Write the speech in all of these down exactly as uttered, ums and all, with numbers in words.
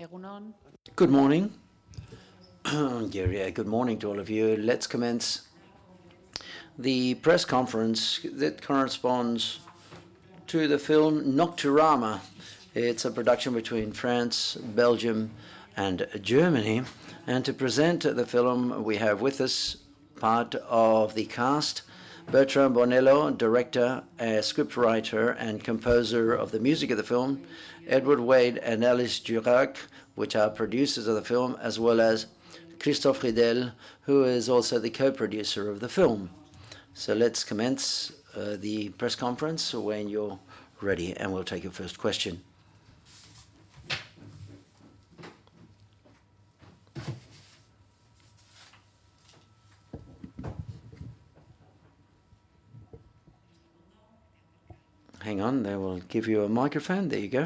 Egunon. Good morning. yeah, good morning to all of you. Let's commence the press conference that corresponds to the film Nocturama. It's a production between France, Belgium, and Germany. And to present the film, we have with us part of the cast, Bertrand Bonello, director, uh, scriptwriter, and composer of the music of the film, Edward Wade and Alice Durac, which are producers of the film, as well as Christophe Ridel, who is also the co-producer of the film. So let's commence uh, the press conference when you're ready, and we'll take your first question. Hang on, they will give you a microphone. There you go.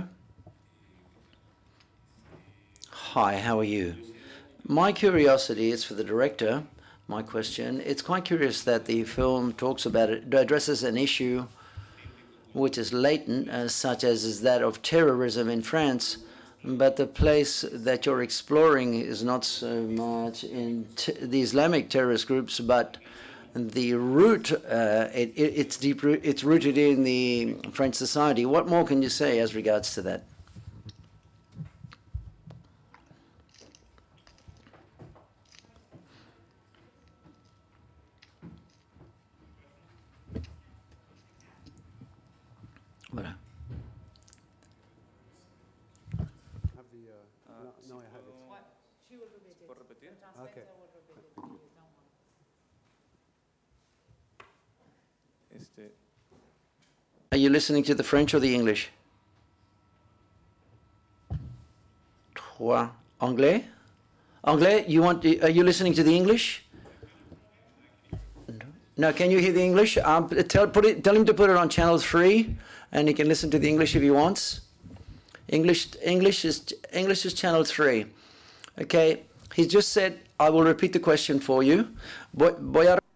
Hi, how are you? My curiosity is for the director. My question, it's quite curious that the film talks about it, addresses an issue which is latent, uh, such as is that of terrorism in France, but the place that you're exploring is not so much in t the Islamic terrorist groups, but the root, uh, it, it, it's deep, it's rooted in the French society. What more can you say as regards to that? Voilà. Have the, uh, no, no, I have it. She will repeat it. ¿Puedo repetir? The translator will repeat it. Don't worry. Este, Are you listening to the French or the English? Trois. Anglais? Anglais, you want, are you listening to the English? No, can you hear the English? Um, tell, put it, tell him to put it on channel three, and he can listen to the English if he wants. English, English is, English is channel three. Okay, he just said, I will repeat the question for you. Voy a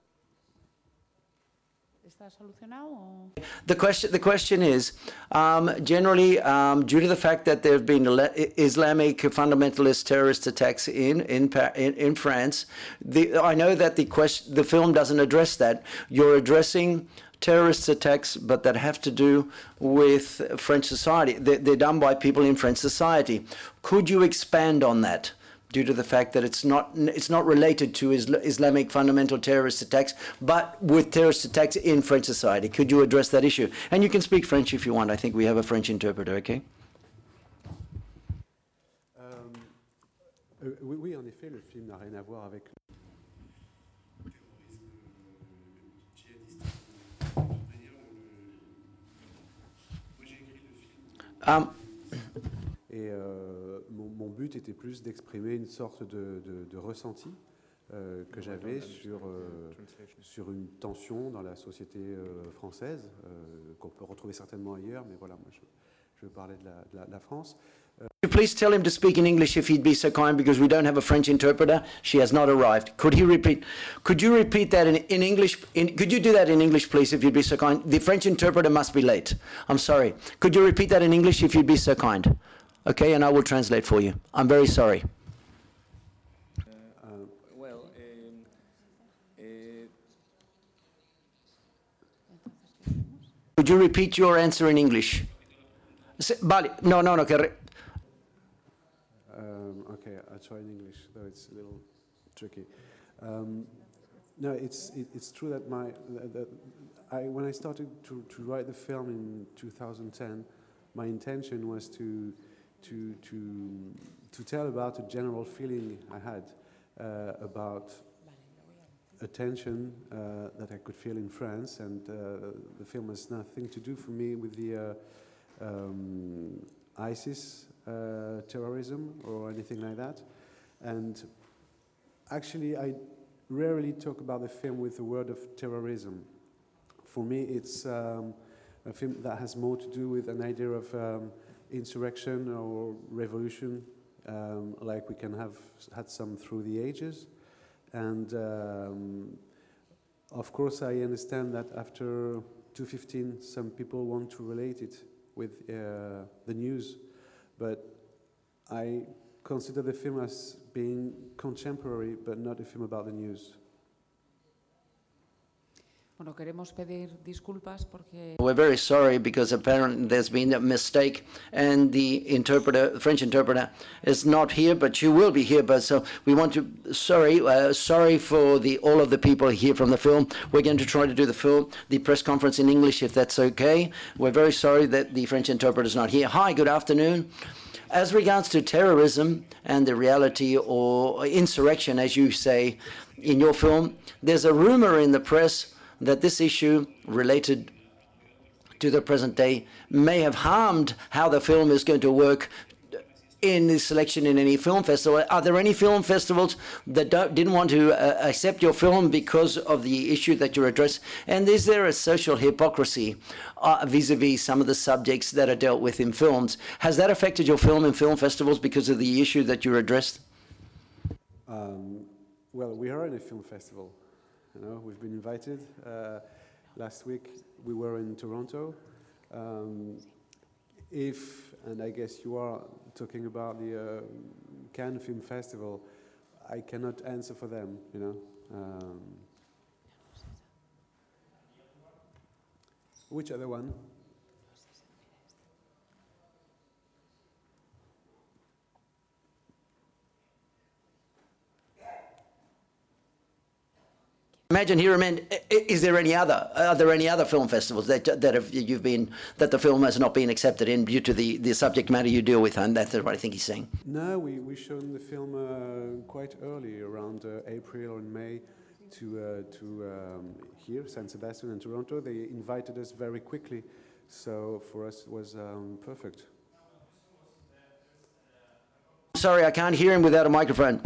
¿Está solucionado? O? The question, the question is, um, generally, um, due to the fact that there have been Islamic fundamentalist terrorist attacks in in in, in France, the, I know that the question, the film doesn't address that. You're addressing terrorist attacks, but that have to do with French society. They're, they're done by people in French society. Could you expand on that? Due to the fact that it's not it's not related to Isla Islamic fundamental terrorist attacks, but with terrorist attacks in French society. Could you address that issue? And you can speak French if you want. I think we have a French interpreter, okay? Um, euh, oui, oui, en effet, le film n'a rien à voir avec le terrorisme djihadiste. Moi, j'ai écrit le film. Um, Et euh, mon, mon but était plus d'exprimer une sorte de, de, de ressenti euh, que j'avais sur, euh, sur une tension dans la société euh, française, euh, qu'on peut retrouver certainement ailleurs, mais voilà, moi je, je parlais de la, de la, de la France. Please tell him to speak in English if he'd be so kind, because we don't have a French interpreter. She has not arrived. Could he repeat? Could you repeat that in, in English? In, could you do that in English, please, if you'd be so kind? The French interpreter must be late. I'm sorry. Could you repeat that in English if you'd be so kind? Okay, and I will translate for you. I'm very sorry. uh, well, um, uh, Could you repeat your answer in English? Se- Vale, no, no, no. Que re Um, okay, I'll try in English, though it's a little tricky. Um, no, it's it, it's true that my the, the, I when I started to, to write the film in two thousand ten, my intention was to to to to tell about a general feeling I had uh, about a tension uh, that I could feel in France, and uh, the film has nothing to do for me with the uh, um, ISIS uh, terrorism or anything like that. And actually, I rarely talk about the film with the word of terrorism. For me, it's um, a film that has more to do with an idea of um, insurrection or revolution, um, like we can have had some through the ages. And um, of course, I understand that after two fifteen, some people want to relate it with uh, the news, but I consider the film as being contemporary, but not a film about the news. Bueno, queremos pedir disculpas porque We're very sorry because apparently there's been a mistake and the interpreter, the French interpreter, is not here, but she will be here. But so we want to sorry, uh, sorry for the all of the people here from the film. We're going to try to do the film, the press conference in English, if that's okay. We're very sorry that the French interpreter is not here. Hi, good afternoon. As regards to terrorism and the reality or insurrection, as you say in your film, there's a rumor in the press that this issue related to the present day may have harmed how the film is going to work in the selection in any film festival. Are there any film festivals that don't, didn't want to uh, accept your film because of the issue that you address? And is there a social hypocrisy uh, vis-a-vis some of the subjects that are dealt with in films? Has that affected your film in film festivals because of the issue that you addressed? Um, well, we are in a film festival. You know, we've been invited. Uh, last week we were in Toronto. Um, if, and I guess you are talking about the uh, Cannes Film Festival, I cannot answer for them, you know. Um, which other one? Imagine here, I mean, is there any other? Are there any other film festivals that that have you've been that the film has not been accepted in due to the the subject matter you deal with? And that's what I think he's saying. No, we we shown the film uh, quite early, around uh, April and May, to uh, to um, here, San Sebastian and Toronto. They invited us very quickly, so for us it was um, perfect. Sorry, I can't hear him without a microphone.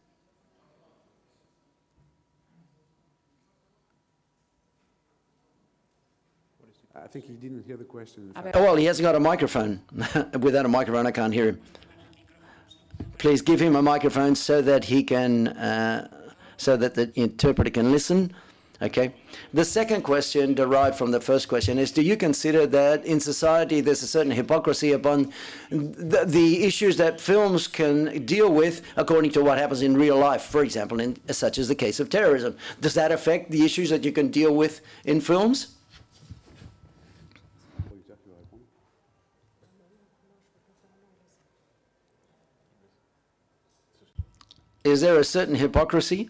I think he didn't hear the question. in A fact. Oh, well, he hasn't got a microphone. Without a microphone, I can't hear him. Please give him a microphone so that he can, uh, so that the interpreter can listen. Okay. The second question, derived from the first question, is: do you consider that in society there's a certain hypocrisy upon the, the issues that films can deal with according to what happens in real life, for example, in, such as the case of terrorism? Does that affect the issues that you can deal with in films? Is there a certain hypocrisy?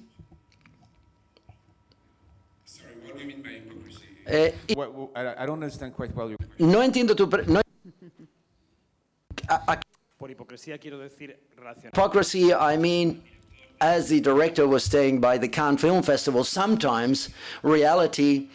Sorry, what do you mean by hypocrisy? Eh, Well, well, I, I don't understand quite well your no entiendo tu... pre- No, a- a- Por hipocresía quiero decir relacionado. hypocrisy, I mean, as the director was saying by the Cannes Film Festival, sometimes reality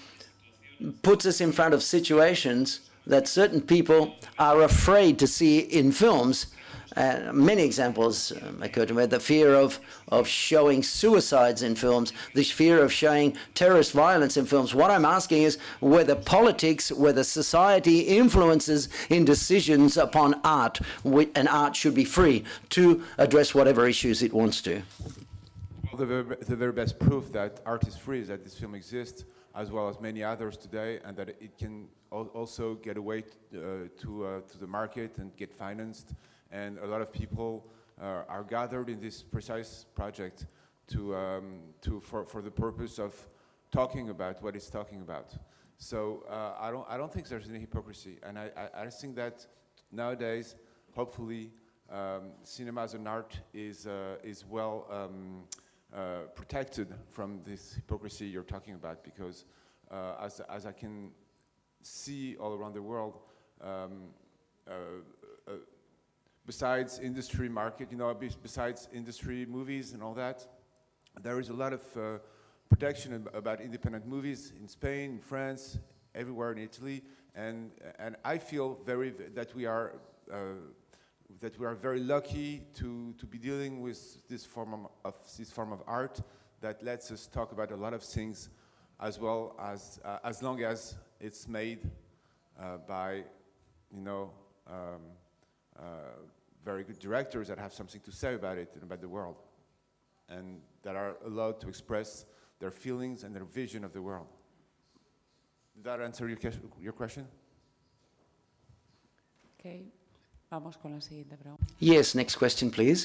puts us in front of situations that certain people are afraid to see in films. Uh, many examples um, occur to me. The fear of, of showing suicides in films, the fear of showing terrorist violence in films. What I'm asking is whether politics, whether society influences in decisions upon art, and art should be free to address whatever issues it wants to. Well, the, very, the very best proof that art is free is that this film exists, as well as many others today, and that it can al also get away uh, to, uh, to the market and get financed. And a lot of people uh, are gathered in this precise project to, um, to, for, for the purpose of talking about what it's talking about. So uh, I, don't, I don't think there's any hypocrisy. And I, I, I think that nowadays, hopefully, um, cinema as an art is, uh, is well um, uh, protected from this hypocrisy you're talking about, because uh, as, as I can see all around the world, um, uh, uh, besides industry market, you know, besides industry movies and all that, there is a lot of uh, protection ab about independent movies in Spain, in France, everywhere in Italy, and and I feel very that we are uh, that we are very lucky to to be dealing with this form of, of this form of art that lets us talk about a lot of things, as well as uh, as long as it's made uh, by, you know. Um, Uh, very good directors that have something to say about it and about the world, and that are allowed to express their feelings and their vision of the world. Did that answer your, your question? Okay. Vamos con la siguiente pregunta. Yes, next question, please.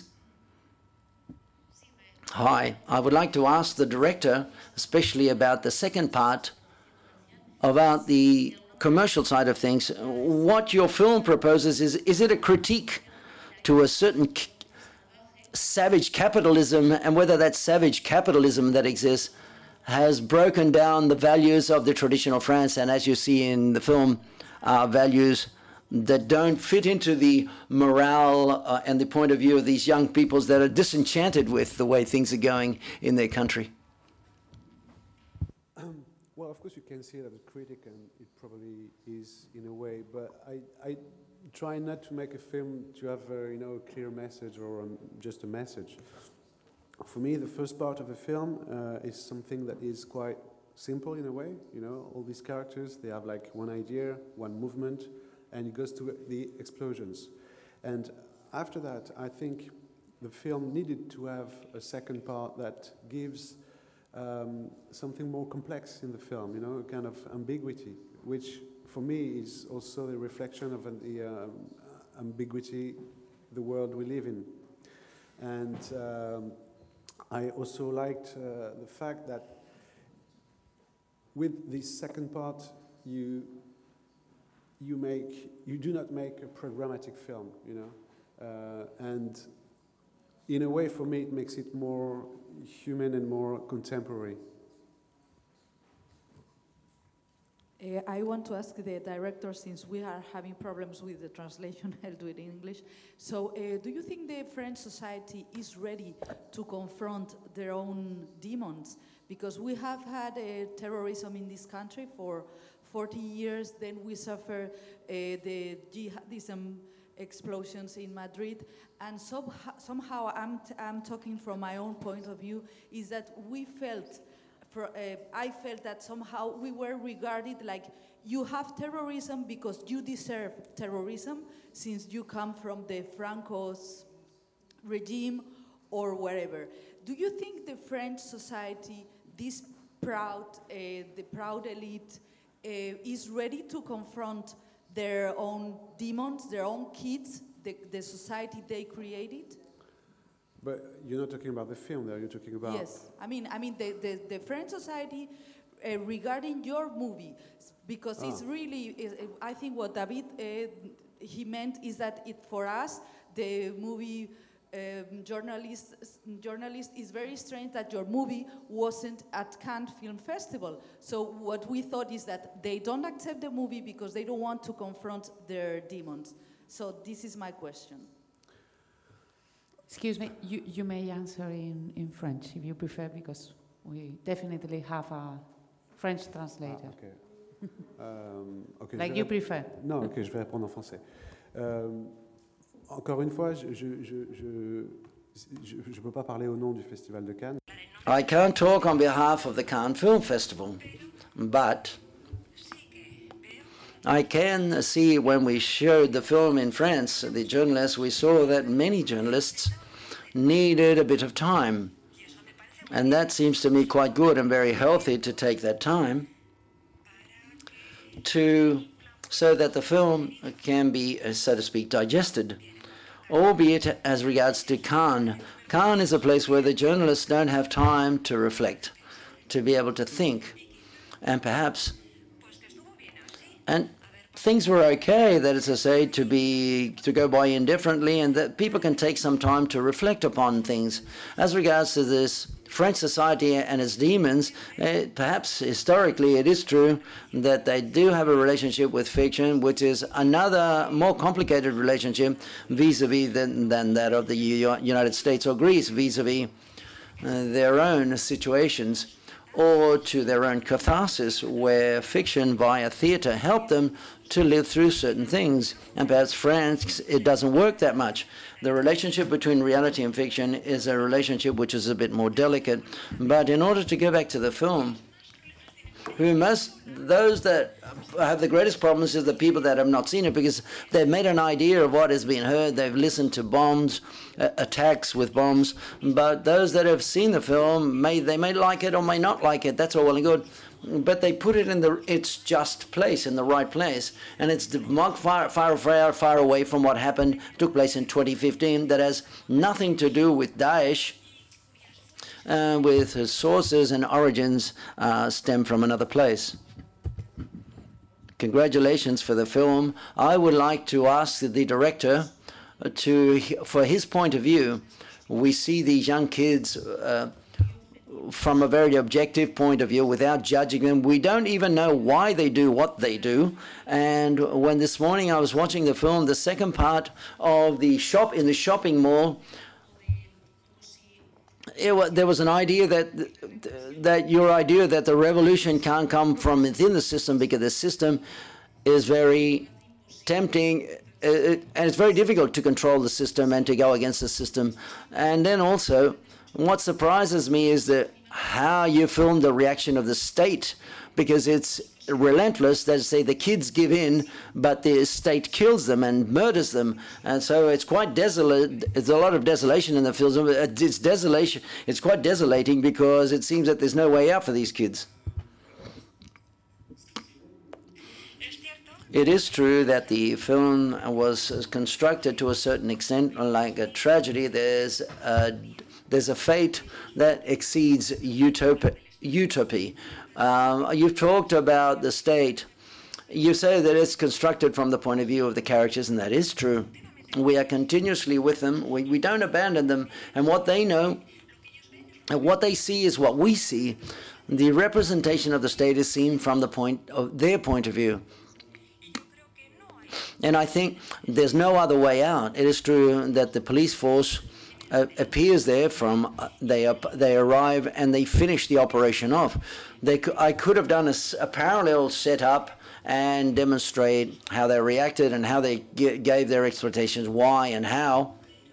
Hi, I would like to ask the director, especially about the second part, about the commercial side of things. What your film proposes is, is it a critique to a certain c- savage capitalism, and whether that savage capitalism that exists has broken down the values of the traditional France, and as you see in the film, uh, values that don't fit into the morale uh, and the point of view of these young peoples that are disenchanted with the way things are going in their country. Um, well, of course, you can see that a critic, and it probably is in a way, but I, I try not to make a film to have a, you know, a clear message or um, just a message. For me, the first part of the film uh, is something that is quite simple in a way. You know, all these characters, they have like one idea, one movement, and it goes to the explosions. And after that, I think the film needed to have a second part that gives um, something more complex in the film, you know, a kind of ambiguity, which for me is also the reflection of the um, ambiguity, the world we live in. And um, I also liked uh, the fact that with this second part, you you make you do not make a programmatic film, you know, uh, and in a way, for me, it makes it more human and more contemporary. Uh, I want to ask the director, since we are having problems with the translation, I'll do it in English. So, uh, do you think the French society is ready to confront their own demons? Because we have had uh, terrorism in this country for forty years, then we suffer uh, the jihadism explosions in Madrid, and so, somehow I'm, t I'm talking from my own point of view, is that we felt, for, uh, I felt that somehow we were regarded like you have terrorism because you deserve terrorism since you come from the Franco's regime or wherever. Do you think the French society, this proud, uh, the proud elite, Uh, is ready to confront their own demons, their own kids, the, the society they created? But you're not talking about the film there, you're talking about... Yes, I mean, I mean the, the, the French society uh, regarding your movie, because ah. it's really, I think what David, uh, he meant is that it, for us, the movie Um, journalist, journalist is very strange that your movie wasn't at Cannes Film Festival. So what we thought is that they don't accept the movie because they don't want to confront their demons. So this is my question. Excuse me, you, you may answer in, in French if you prefer, because we definitely have a French translator. Ah, okay. um, okay, like you prefer. Non, ok, je vais répondre en français. Um, Encore une fois, je je, je, je, je peux pas parler au nom du Festival de Cannes. I can't talk on behalf of the Cannes Film Festival, but I can see when we showed the film in France, the journalists, we saw that many journalists needed a bit of time. And that seems to me quite good and very healthy to take that time to so that the film can be, uh, so to speak, digested. Albeit as regards to Cannes. Cannes is a place where the journalists don't have time to reflect, to be able to think, and perhaps, and things were okay, that is to say, to be, to go by indifferently, and that people can take some time to reflect upon things. As regards to this French society and its demons, uh, perhaps historically it is true that they do have a relationship with fiction, which is another more complicated relationship vis-a-vis than, than that of the U United States or Greece, vis-a-vis uh, their own situations, or to their own catharsis, where fiction via theatre helped them to live through certain things. And perhaps France, it doesn't work that much. The relationship between reality and fiction is a relationship which is a bit more delicate. But in order to go back to the film, who must, those that have the greatest problems is the people that have not seen it, because they've made an idea of what has been heard. They've listened to bombs, uh, attacks with bombs. But those that have seen the film, may they may like it or may not like it. That's all well and good. But they put it in the its just place, in the right place, and it's far, far, far, far away from what happened, took place in twenty fifteen. That has nothing to do with Daesh, uh, with his sources and origins uh, stem from another place. Congratulations for the film. I would like to ask the director to, for his point of view. We see these young kids. Uh, from a very objective point of view, without judging them. We don't even know why they do what they do. And when this morning I was watching the film, the second part of the shop in the shopping mall, it, there was an idea that that your idea that the revolution can't come from within the system, because the system is very tempting. It, and it's very difficult to control the system and to go against the system. And then also, what surprises me is that how you film the reaction of the state, because it's relentless. They say the kids give in, but the state kills them and murders them, and so it's quite desolate. There's a lot of desolation in the film. It's desolation. It's quite desolating because it seems that there's no way out for these kids. It is true that the film was constructed to a certain extent like a tragedy. There's a There's a fate that exceeds utopia. utopia. Um, you've talked about the state. You say that it's constructed from the point of view of the characters, and that is true. We are continuously with them. We, we don't abandon them. And what they know, and what they see is what we see. The representation of the state is seen from the point of their point of view. And I think there's no other way out. It is true that the police force Uh, appears there from uh, they up, they arrive and they finish the operation off. They I could have done a, a parallel setup and demonstrate how they reacted and how they g gave their explanations, why and how.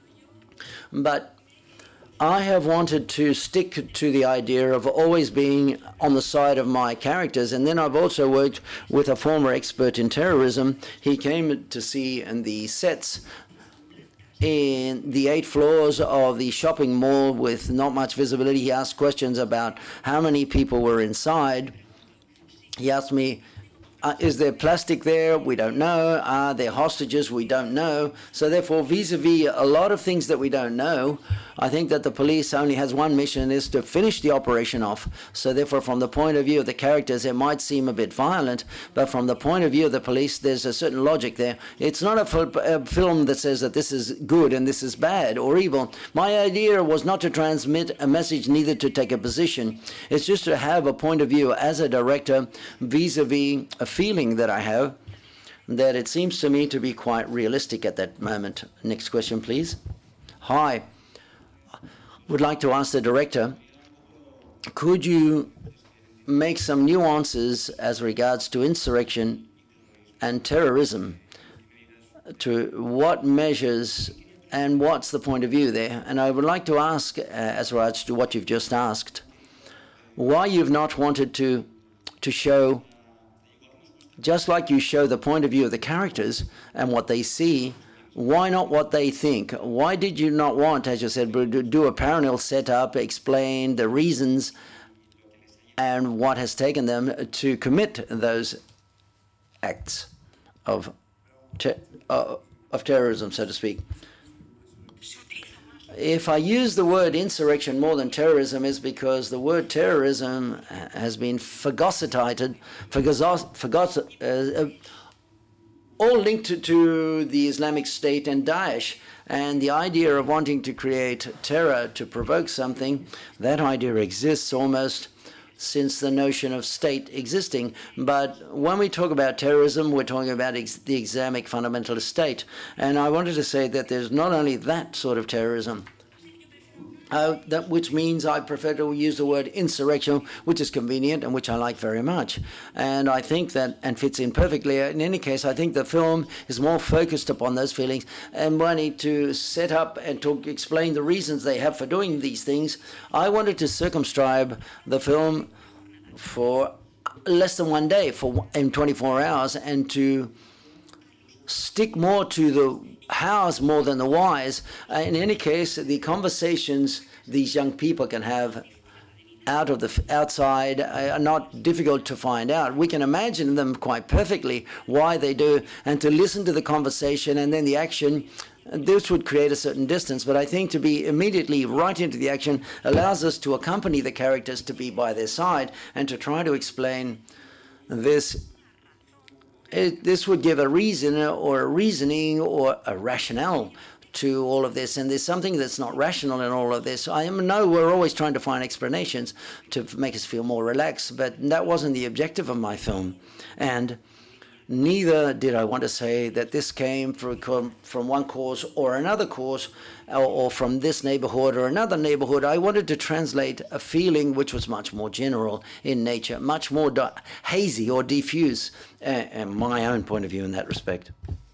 But I have wanted to stick to the idea of always being on the side of my characters. And then I've also worked with a former expert in terrorism. He came to see in the sets in the eight floors of the shopping mall with not much visibility. He asked questions about how many people were inside. He asked me, uh, is there plastic there? We don't know. Are there hostages? We don't know. So therefore, vis-a-vis a lot of things that we don't know, I think that the police only has one mission, is to finish the operation off. So therefore, from the point of view of the characters, it might seem a bit violent, but from the point of view of the police, there's a certain logic there. It's not a, a film that says that this is good and this is bad or evil. My idea was not to transmit a message, neither to take a position. It's just to have a point of view as a director vis-a-vis a feeling that I have, that it seems to me to be quite realistic at that moment. Next question, please. Hi. Would like to ask the director, could you make some nuances as regards to insurrection and terrorism? To what measures and what's the point of view there? And I would like to ask, uh, as regards to what you've just asked, why you've not wanted to to show, just like you show the point of view of the characters and what they see, why not what they think? Why did you not want, as you said, do a parallel setup, explain the reasons and what has taken them to commit those acts of, ter uh, of terrorism, so to speak? If I use the word insurrection more than terrorism, is because the word terrorism has been phagocytated, phagos, uh, all linked to, to the Islamic State and Daesh. And the idea of wanting to create terror to provoke something, that idea exists almost since the notion of state existing. But when we talk about terrorism, we're talking about ex the Islamic fundamentalist state. And I wanted to say that there's not only that sort of terrorism, Uh, that which means I prefer to use the word insurrection, which is convenient and which I like very much. And I think that, and fits in perfectly. In any case, I think the film is more focused upon those feelings and wanting to set up and to explain the reasons they have for doing these things. I wanted to circumscribe the film for less than one day for in twenty-four hours, and to stick more to the hows more than the whys. Uh, in any case, the conversations these young people can have out of the outside are not difficult to find out. We can imagine them quite perfectly why they do, and to listen to the conversation and then the action. This would create a certain distance, but I think to be immediately right into the action allows us to accompany the characters, to be by their side, and to try to explain this. It, this would give a reason or a reasoning or a rationale to all of this, and there's something that's not rational in all of this. I know we're always trying to find explanations to make us feel more relaxed, but that wasn't the objective of my film. And neither did I want to say that this came from, from one cause or another cause, or, or from this neighborhood or another neighborhood. I wanted to translate a feeling which was much more general in nature, much more hazy or diffuse, uh, and my own point of view in that respect.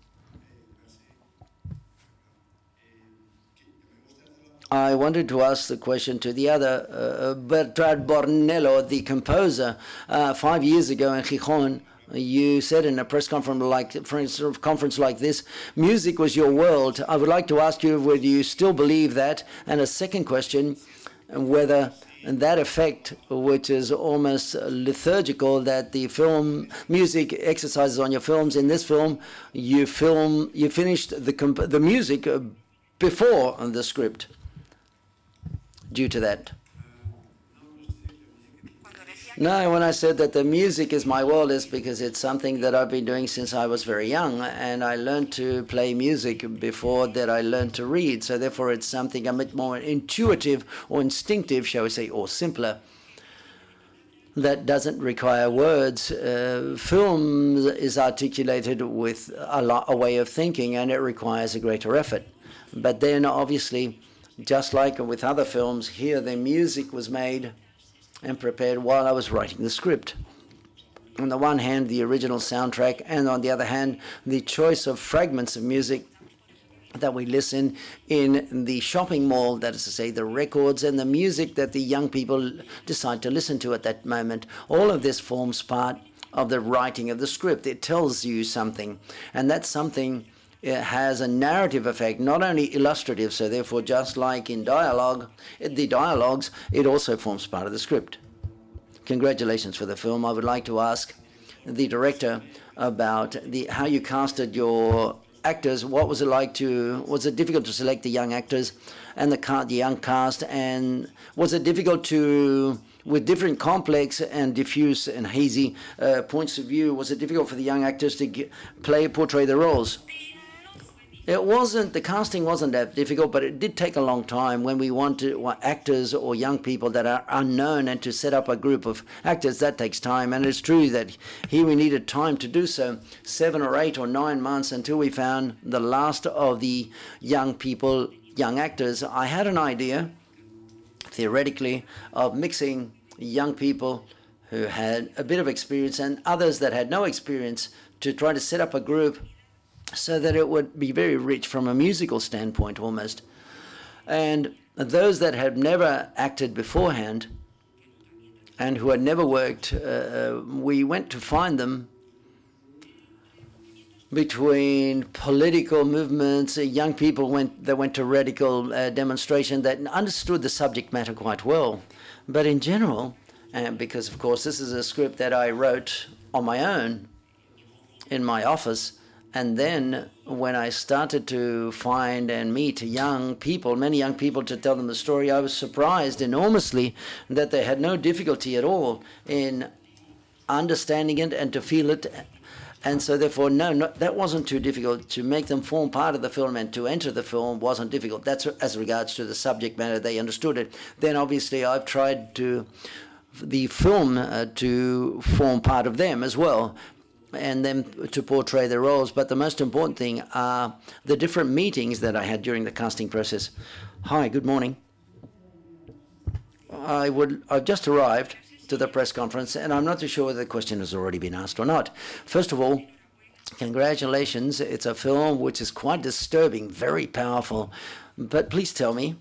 I wanted to ask the question to the other, uh, Bertrand Bornello, the composer, uh, five years ago in Gijón. You said in a press conference like, for a conference like this, music was your world. I would like to ask you whether you still believe that. And a second question, whether that effect, which is almost liturgical, that the film music exercises on your films. In this film, you film, you finished the comp the music before the script. Due to that. No, when I said that the music is my world, is because it's something that I've been doing since I was very young, and I learned to play music before that I learned to read. So therefore it's something a bit more intuitive or instinctive, shall we say, or simpler, that doesn't require words. Uh, film is articulated with a, lot, a way of thinking, and it requires a greater effort. But then obviously, just like with other films, here the music was made and prepared while I was writing the script. On the one hand, the original soundtrack, and on the other hand, the choice of fragments of music that we listen in the shopping mall, that is to say, the records and the music that the young people decide to listen to at that moment. All of this forms part of the writing of the script. It tells you something, and that something it has a narrative effect, not only illustrative, so therefore just like in dialogue, the dialogues, it also forms part of the script. Congratulations for the film. I would like to ask the director about the how you casted your actors. What was it like to, was it difficult to select the young actors and the, the young cast, and was it difficult to, with different complex and diffuse and hazy uh, points of view, was it difficult for the young actors to get, play, portray the roles? It wasn't, the casting wasn't that difficult, but it did take a long time when we want to want actors or young people that are unknown, and to set up a group of actors, that takes time. And it's true that here we needed time to do so, seven or eight or nine months until we found the last of the young people, young actors. I had an idea, theoretically, of mixing young people who had a bit of experience and others that had no experience, to try to set up a group so that it would be very rich from a musical standpoint almost. And those that had never acted beforehand and who had never worked, uh, we went to find them between political movements, uh, young people went that went to radical uh, demonstration that understood the subject matter quite well. But in general, and because of course this is a script that I wrote on my own in my office, and then when I started to find and meet young people, many young people, to tell them the story, I was surprised enormously that they had no difficulty at all in understanding it and to feel it. And so therefore, no, no, that wasn't too difficult. To make them form part of the film and to enter the film wasn't difficult. That's as regards to the subject matter, they understood it. Then obviously I've tried to, the film uh, to form part of them as well, and then to portray their roles. But the most important thing are the different meetings that I had during the casting process. Hi, good morning. I would, I've just arrived to the press conference, and I'm not too sure whether the question has already been asked or not. First of all, congratulations. It's a film which is quite disturbing, very powerful. But please tell me,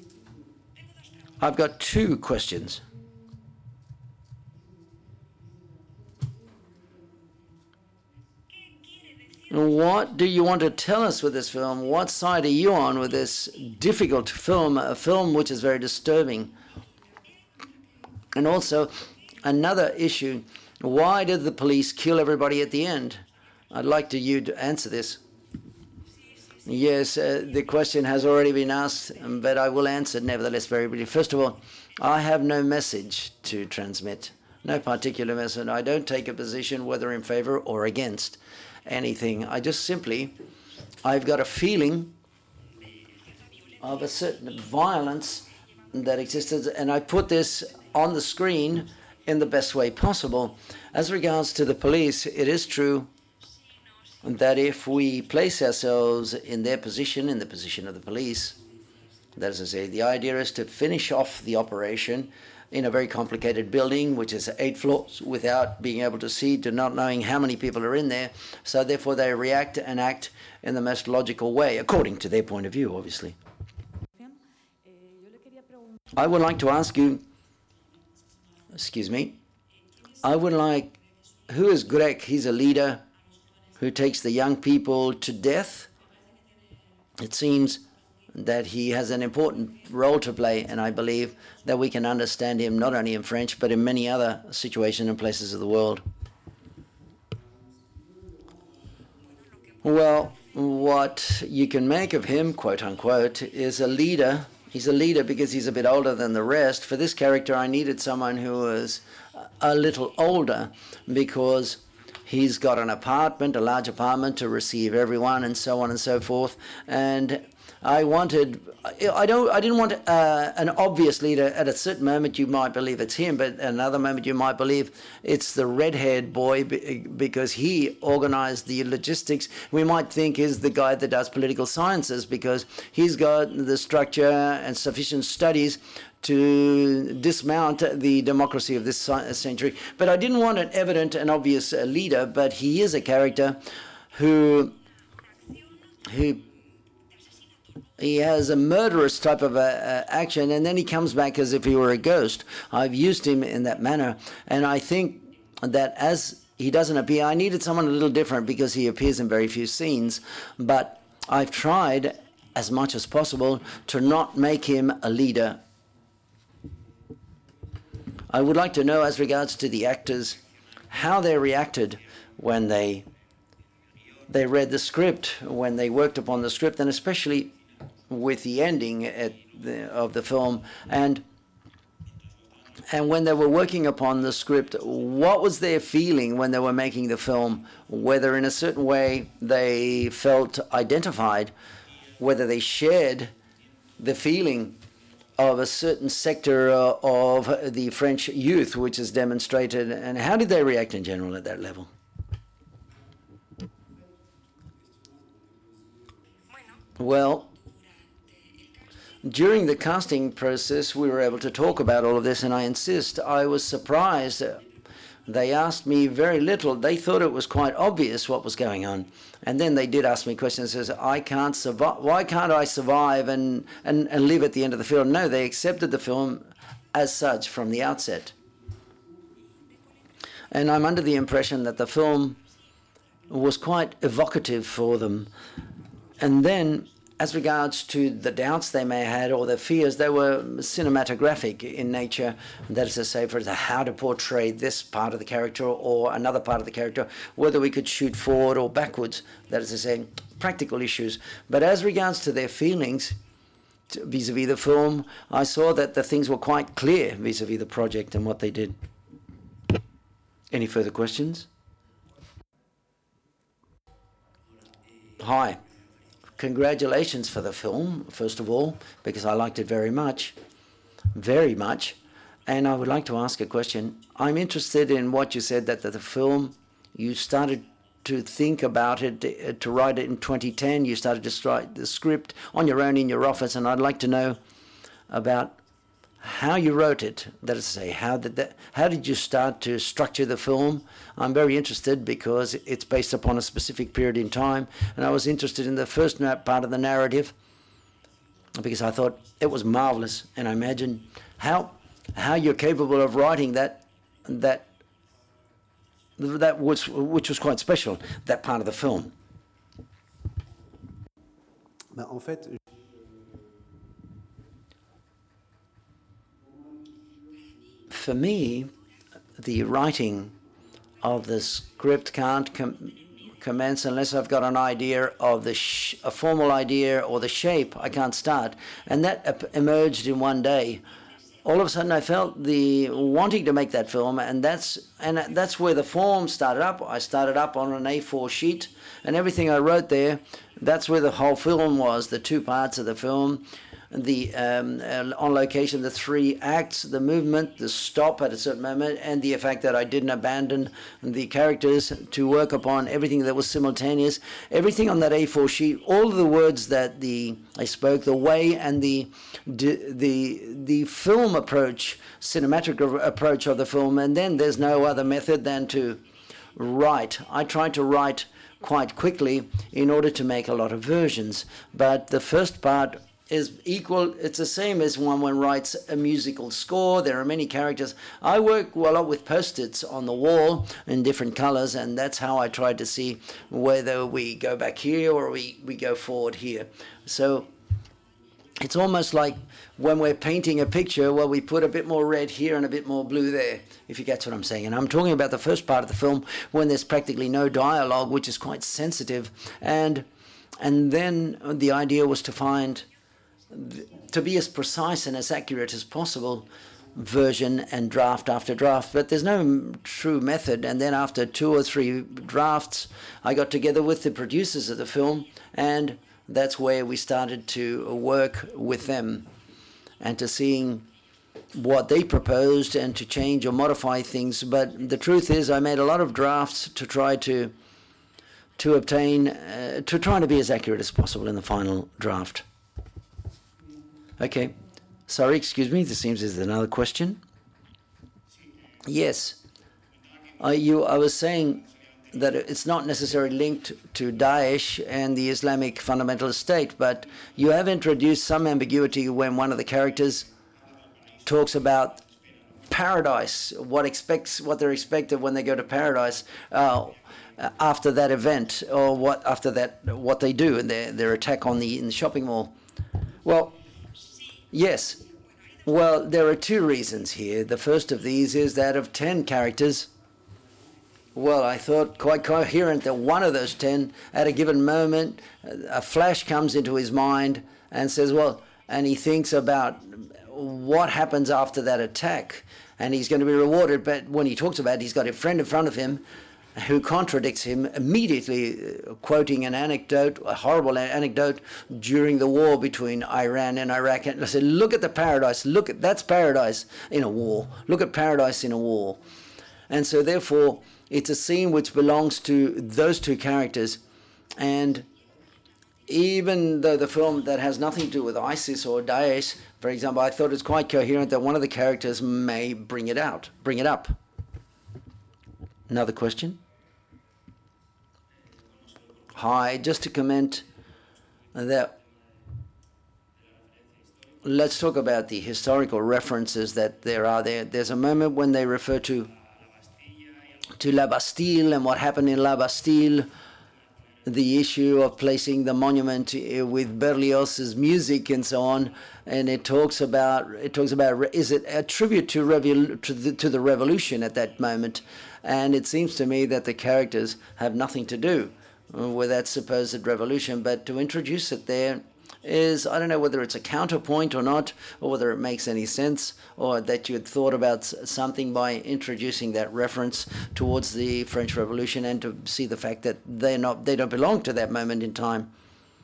I've got two questions. What do you want to tell us with this film? What side are you on with this difficult film, a film which is very disturbing? And also, another issue, why did the police kill everybody at the end? I'd like to you to answer this. Yes, uh, the question has already been asked, but I will answer nevertheless very briefly. First of all, I have no message to transmit, no particular message. I don't take a position whether in favor or against anything. I just simply, I've got a feeling of a certain violence that existed, and I put this on the screen in the best way possible. As regards to the police, it is true that if we place ourselves in their position, in the position of the police, that is to say, the idea is to finish off the operation in a very complicated building, which is eight floors, without being able to see, to not knowing how many people are in there. So therefore they react and act in the most logical way, according to their point of view, obviously. I would like to ask you, excuse me, I would like, who is Greg? He's a leader who takes the young people to death. It seems that he has an important role to play, and I believe that we can understand him not only in French, but in many other situations and places of the world. Well, what you can make of him, quote unquote, is a leader. He's a leader because he's a bit older than the rest. For this character, I needed someone who was a little older because he's got an apartment, a large apartment to receive everyone, and so on and so forth. And I wanted, I don't, I didn't want uh, an obvious leader. At a certain moment, you might believe it's him, but at another moment, you might believe it's the red-haired boy because he organized the logistics. We might think is the guy that does political sciences because he's got the structure and sufficient studies to dismount the democracy of this century. But I didn't want an evident and obvious uh, leader, but he is a character who, who he has a murderous type of uh, uh, action, and then he comes back as if he were a ghost. I've used him in that manner, and I think that as he doesn't appear, I needed someone a little different because he appears in very few scenes, but I've tried as much as possible to not make him a leader. I would like to know, as regards to the actors, how they reacted when they they read the script, when they worked upon the script, and especially with the ending at the, of the film, and and when they were working upon the script, what was their feeling when they were making the film? Whether in a certain way they felt identified, whether they shared the feeling of a certain sector uh, of the French youth, which is demonstrated, and how did they react in general at that level? Well, during the casting process, we were able to talk about all of this, and I insist, I was surprised. They asked me very little. They thought it was quite obvious what was going on. And then they did ask me questions, says, I can't survive, why can't I survive and, and, and live at the end of the film? No, they accepted the film as such from the outset. And I'm under the impression that the film was quite evocative for them. And then, as regards to the doubts they may have had or their fears, they were cinematographic in nature. That is to say, for how to portray this part of the character or another part of the character, whether we could shoot forward or backwards. That is to say, practical issues. But as regards to their feelings vis-a-vis the film, I saw that the things were quite clear vis-a-vis the project and what they did. Any further questions? Hi. Congratulations for the film, first of all, because I liked it very much, very much. And I would like to ask a question. I'm interested in what you said, that the, the film, you started to think about it, uh, to write it in twenty ten. You started to write the script on your own in your office, and I'd like to know about how you wrote it. That is to say, how did that, how did you start to structure the film? I'm very interested because it's based upon a specific period in time, and I was interested in the first part of the narrative because I thought it was marvelous, and I imagine how how you're capable of writing that that that was which was quite special, that part of the film. Bah, en fait, for me, the writing of the script can't com commence unless I've got an idea of the sh a formal idea or the shape. I can't start, and that emerged in one day. All of a sudden, I felt the wanting to make that film, and that's and that's where the form started up. I started up on an A four sheet, and everything I wrote there. That's where the whole film was. The two parts of the film. The um, uh, on location, the three acts, the movement, the stop at a certain moment, and the fact that I didn't abandon the characters to work upon everything that was simultaneous. Everything on that A four sheet, all of the words that the I spoke, the way and the the the film approach, cinematic approach of the film, and then there's no other method than to write. I tried to write quite quickly in order to make a lot of versions, but the first part is equal. It's the same as one when writes a musical score. There are many characters. I work a lot with post-its on the wall in different colors, and that's how I try to see whether we go back here or we, we go forward here. So it's almost like when we're painting a picture, well, we put a bit more red here and a bit more blue there, if you get what I'm saying. And I'm talking about the first part of the film when there's practically no dialogue, which is quite sensitive. And, and then the idea was to find to be as precise and as accurate as possible, version and draft after draft, but there's no true method. And then after two or three drafts, I got together with the producers of the film, and that's where we started to work with them and to seeing what they proposed and to change or modify things. But the truth is, I made a lot of drafts to try to to obtain, uh, to try to be as accurate as possible in the final draft. Okay, sorry, excuse me, there seems there's another question. Yes, uh, you, I was saying that it's not necessarily linked to Daesh and the Islamic fundamentalist state, but you have introduced some ambiguity when one of the characters talks about paradise, what expects, what they're expected when they go to paradise uh, after that event, or what after that, what they do in their, their attack on the, in the shopping mall. Well, yes. Well, there are two reasons here. The first of these is that of ten characters, well, I thought quite coherent that one of those ten, at a given moment, a flash comes into his mind and says, well, and he thinks about what happens after that attack, and he's going to be rewarded. But when he talks about it, he's got a friend in front of him who contradicts him, immediately quoting an anecdote, a horrible anecdote during the war between Iran and Iraq. And I said, look at the paradise, look at, that's paradise in a war. Look at paradise in a war. And so therefore, it's a scene which belongs to those two characters. And even though the film that has nothing to do with ISIS or Daesh, for example, I thought it's quite coherent that one of the characters may bring it out, bring it up. Another question? Hi, just to comment that, let's talk about the historical references that there are there. There's a moment when they refer to to La Bastille and what happened in La Bastille, the issue of placing the monument with Berlioz's music and so on, and it talks about it talks about is it a tribute to revol to the, to the revolution at that moment, and it seems to me that the characters have nothing to do with that supposed revolution, but to introduce it there is, I don't know whether it's a counterpoint or not, or whether it makes any sense, or that you had thought about something by introducing that reference towards the French Revolution, and to see the fact that they're not, they don't belong to that moment in time.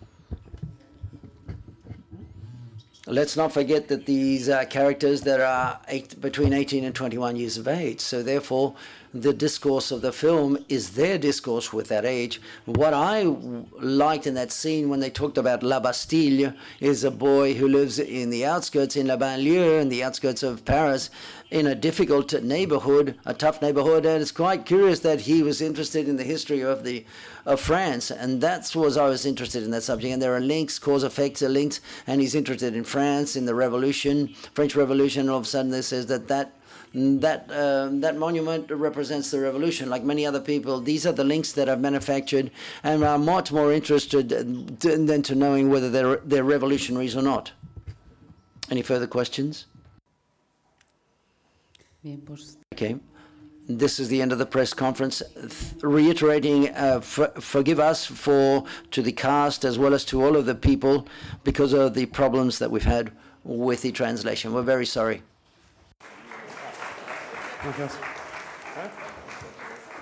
Let's not forget that these are characters that are eight, between eighteen and twenty-one years of age, so therefore the discourse of the film is their discourse with that age. What I liked in that scene when they talked about La Bastille is a boy who lives in the outskirts, in La Banlieue, in the outskirts of Paris, in a difficult neighborhood, a tough neighborhood, and it's quite curious that he was interested in the history of the of France, and that's what I was interested in that subject. And there are links, cause effects are links, and he's interested in France, in the revolution, French Revolution, and all of a sudden they says that that That, uh, that monument represents the revolution. Like many other people, these are the links that I've manufactured and are much more interested than to knowing whether they're, they're revolutionaries or not. Any further questions? Bien, pues, Okay. This is the end of the press conference. Th- reiterating, uh, f- forgive us for to the cast as well as to all of the people because of the problems that we've had with the translation. We're very sorry. Gracias.